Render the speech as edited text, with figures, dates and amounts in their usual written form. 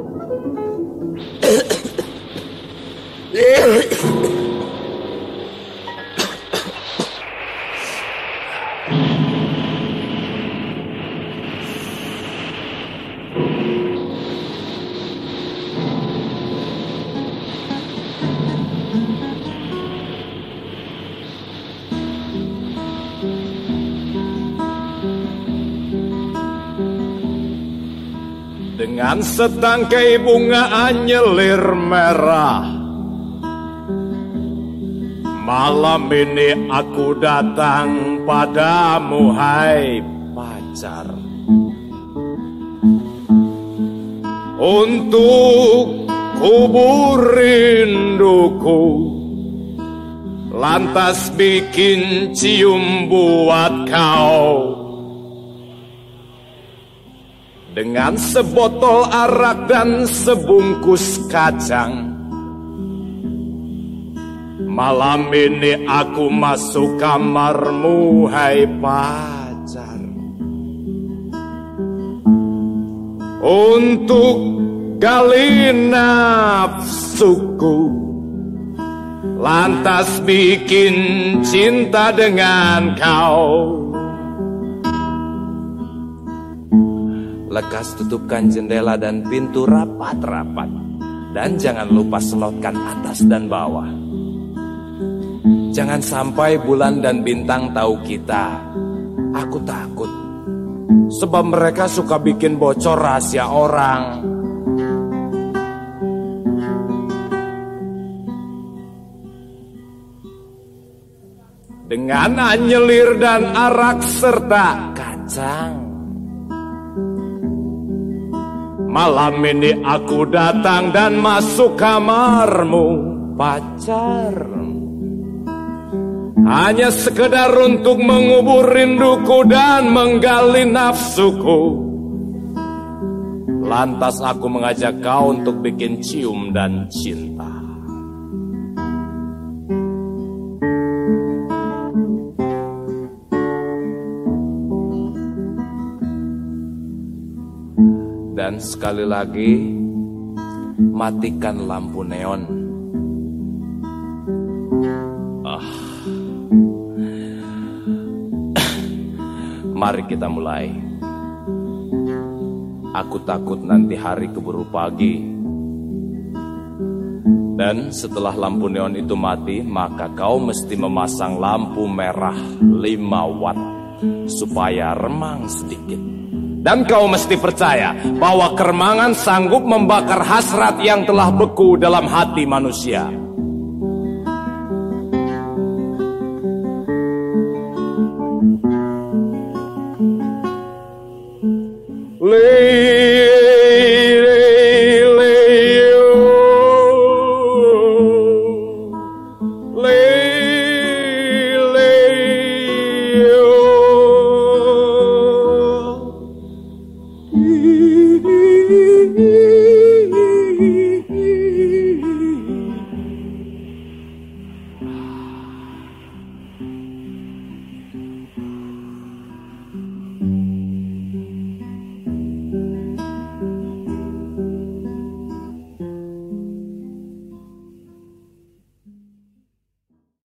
Dengan setangkai bunga anyelir merah, malam ini aku datang padamu, hai pacar, untuk kubur rinduku, lantas bikin cium buat kau. Dengan sebotol arak dan sebungkus kacang, malam ini aku masuk kamarmu, hai pacar, untuk gali nafsuku, lantas bikin cinta dengan kau. Lekas tutupkan jendela dan pintu rapat-rapat, dan jangan lupa selotkan atas dan bawah. Jangan sampai bulan dan bintang tahu kita. Aku takut, sebab mereka suka bikin bocor rahasia orang. Dengan anyelir dan arak serta kacang, malam ini aku datang dan masuk kamarmu, pacar, hanya sekedar untuk mengubur rinduku dan menggali nafsuku. Lantas aku mengajak kau untuk bikin cium dan cinta. Dan sekali lagi, matikan lampu neon. Mari kita mulai. Aku takut nanti hari keburu pagi. Dan setelah lampu neon itu mati, maka kau mesti memasang lampu merah 5 watt supaya remang sedikit. Dan kau mesti percaya bahwa keremangan sanggup membakar hasrat yang telah beku dalam hati manusia.